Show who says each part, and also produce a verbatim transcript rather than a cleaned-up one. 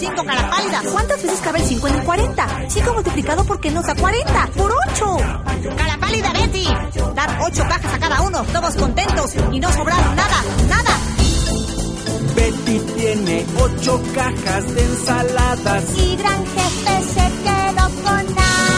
Speaker 1: cinco, cara pálida.
Speaker 2: ¿Cuántas veces cabe el cinco en el cuarenta? cinco multiplicado por qué nos da cuarenta. ¡Por ocho!
Speaker 1: Cara pálida, Betty. Dar ocho cajas a cada uno, todos contentos y no sobrar nada, nada.
Speaker 3: Betty tiene ocho cajas de ensaladas
Speaker 4: y Gran Jefe se quedó con nada.